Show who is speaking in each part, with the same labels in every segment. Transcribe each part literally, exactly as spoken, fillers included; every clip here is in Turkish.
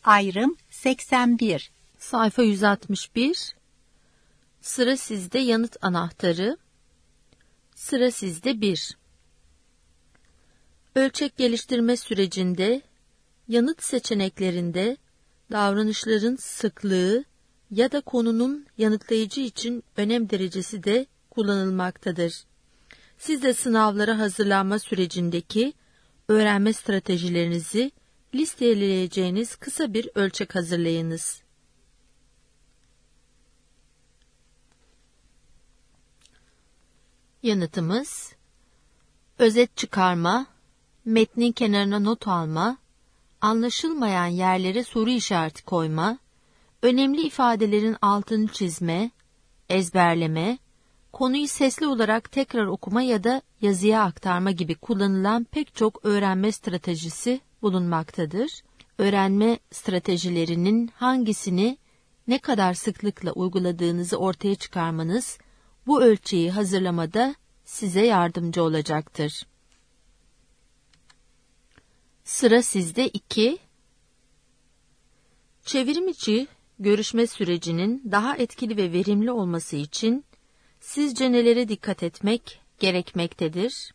Speaker 1: Ayrım seksen bir.
Speaker 2: Sayfa yüz altmış bir. Sıra sizde yanıt anahtarı. Sıra sizde bir. Ölçek geliştirme sürecinde yanıt seçeneklerinde davranışların sıklığı ya da konunun yanıtlayıcı için önem derecesi de kullanılmaktadır. Siz de sınavlara hazırlanma sürecindeki öğrenme stratejilerinizi listeleyeceğiniz kısa bir ölçek hazırlayınız. Yanıtımız: özet çıkarma, metnin kenarına not alma, anlaşılmayan yerlere soru işareti koyma, önemli ifadelerin altını çizme, ezberleme, konuyu sesli olarak tekrar okuma ya da yazıya aktarma gibi kullanılan pek çok öğrenme stratejisi bulunmaktadır. Öğrenme stratejilerinin hangisini ne kadar sıklıkla uyguladığınızı ortaya çıkarmanız, bu ölçeği hazırlamada size yardımcı olacaktır. Sıra sizde iki. Çevrim içi görüşme sürecinin daha etkili ve verimli olması için sizce nelere dikkat etmek gerekmektedir?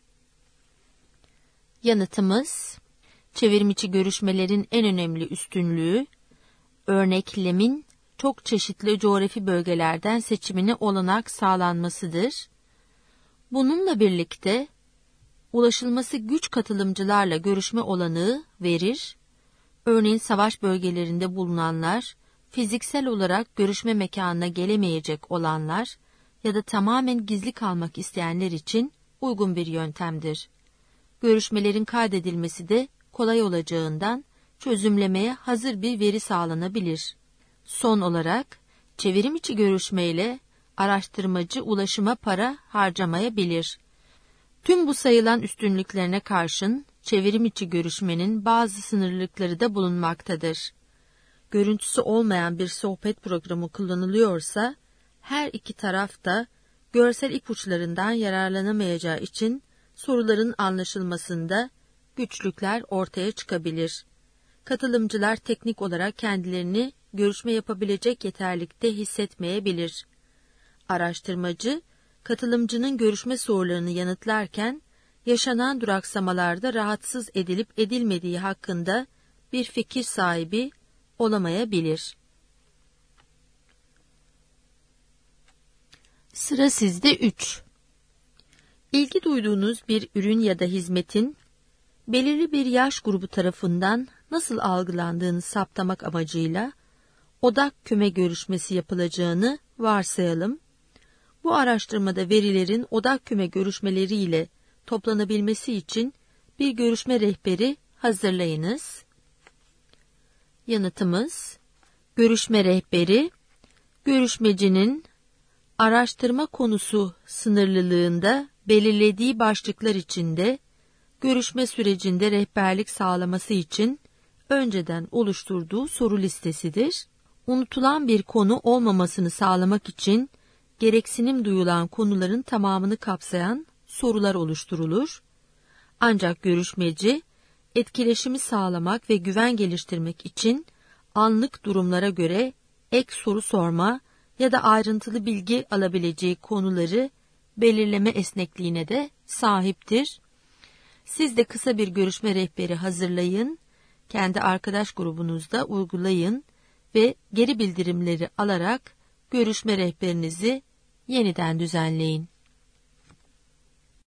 Speaker 2: Yanıtımız: çevrim içi görüşmelerin en önemli üstünlüğü, örneklemin çok çeşitli coğrafi bölgelerden seçimine olanak sağlanmasıdır. Bununla birlikte ulaşılması güç katılımcılarla görüşme olanağı verir. Örneğin savaş bölgelerinde bulunanlar, fiziksel olarak görüşme mekanına gelemeyecek olanlar ya da tamamen gizli kalmak isteyenler için uygun bir yöntemdir. Görüşmelerin kaydedilmesi de kolay olacağından çözümlemeye hazır bir veri sağlanabilir. Son olarak çevrim içi görüşmeyle araştırmacı ulaşıma para harcamayabilir. Tüm bu sayılan üstünlüklerine karşın çevrim içi görüşmenin bazı sınırlılıkları da bulunmaktadır. Görüntüsü olmayan bir sohbet programı kullanılıyorsa, her iki taraf da görsel ipuçlarından yararlanamayacağı için soruların anlaşılmasında güçlükler ortaya çıkabilir. Katılımcılar teknik olarak kendilerini görüşme yapabilecek yeterlikte hissetmeyebilir. Araştırmacı, katılımcının görüşme sorularını yanıtlarken, yaşanan duraksamalarda rahatsız edilip edilmediği hakkında bir fikir sahibi olamayabilir. Sıra sizde üç. İlgi duyduğunuz bir ürün ya da hizmetin, belirli bir yaş grubu tarafından nasıl algılandığını saptamak amacıyla odak küme görüşmesi yapılacağını varsayalım. Bu araştırmada verilerin odak küme görüşmeleriyle toplanabilmesi için bir görüşme rehberi hazırlayınız. Yanıtımız: görüşme rehberi, görüşmecinin araştırma konusu sınırlılığında belirlediği başlıklar içinde görüşme sürecinde rehberlik sağlaması için önceden oluşturduğu soru listesidir. Unutulan bir konu olmamasını sağlamak için gereksinim duyulan konuların tamamını kapsayan sorular oluşturulur. Ancak görüşmeci, etkileşimi sağlamak ve güven geliştirmek için anlık durumlara göre ek soru sorma ya da ayrıntılı bilgi alabileceği konuları belirleme esnekliğine de sahiptir. Siz de kısa bir görüşme rehberi hazırlayın, kendi arkadaş grubunuzda uygulayın ve geri bildirimleri alarak görüşme rehberinizi yeniden düzenleyin.